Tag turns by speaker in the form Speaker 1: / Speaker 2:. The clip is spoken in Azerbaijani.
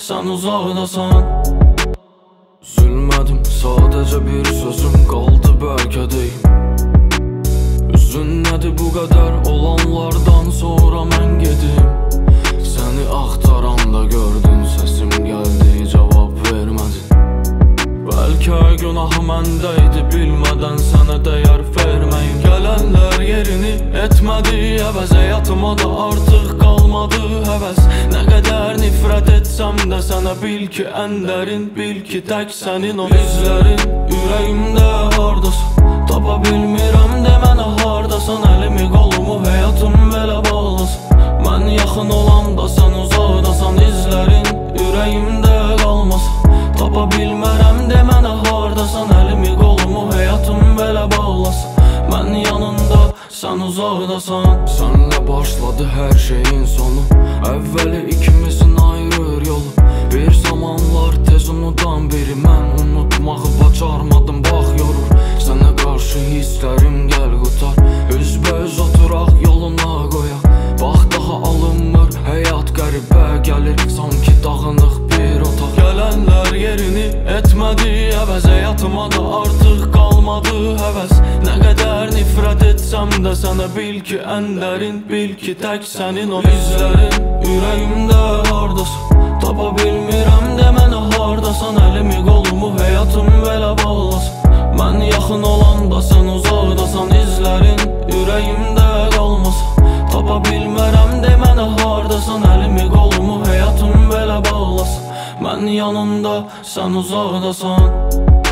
Speaker 1: sən uzaqdasan. Üzülmədim, sadəcə bir sözüm qaldı bəlkə deyim. Üzün nədir bu qədər olanlardan sonra mən gedim. Səni axtaranda gördün, səsim gəldi, cavab vermədin. Bəlkə günahı məndə idi, bilmədən sənə dəyər verməyim. Gələnlər yerini etmədi əvəz, həyatıma da artıq qalmadı həvəs. Nə qədər nifrət etsəm də sənə bil ki ən dərin, bil ki tək sənin o izlərin ürəyimdə hardasın. Tapa bilmirəm de mənə hardasan, əlimi qolumu həyatım belə bağlasın. Mən yaxın olanda sən uzaqdasan, izlərin ürəyimdə qalmasın. Tapa bilmərəm de mənə hardasan, əlimi qolumu həyatım belə bağlasın. Mən yanında, sən uzaqdasan. Sənlə başladı hər şeyin sonu, əvvəli ikimizin ayırır yolu. Bir zamanlar tez unudan biri mən, unutmağı bacarmadım, bax yorur. Sənə qarşı hisslərim gəl qutar, üzbəüz oturaq yoluna qoyaq. Bax daha alınmır, həyat qəribə gəlir, sanki dağınıq bir otaq. Gələnlər yerini etmədi əvəz, həyatıma da artıq qalmadı həvəs. Nə qədər nifrət etsəm də sənə bil ki ən dərin, bil ki tək sənin o izlərin ürəyimdə hardasın. Tapa bilmirəm de mənə hardasan, əlimi qolumu həyatım belə bağlasın. Mən yaxın olanda sən uzaqdasan, izlərin ürəyimdə qalmasın. Tapa bilmərəm de mənə hardasan, əlimi qolumu həyatım belə bağlasın. Mən yanında, sən uzaqdasan.